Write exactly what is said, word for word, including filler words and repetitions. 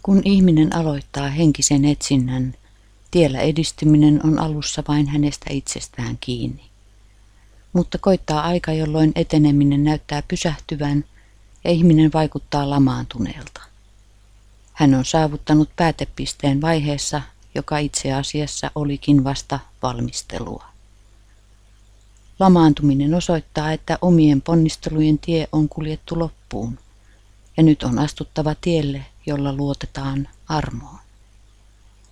Kun ihminen aloittaa henkisen etsinnän, tiellä edistyminen on alussa vain hänestä itsestään kiinni. Mutta koittaa aika, jolloin eteneminen näyttää pysähtyvän ja ihminen vaikuttaa lamaantuneelta. Hän on saavuttanut päätepisteen vaiheessa, joka itse asiassa olikin vasta valmistelua. Lamaantuminen osoittaa, että omien ponnistelujen tie on kuljettu loppuun, ja nyt on astuttava tielle, jolla luotetaan armoon.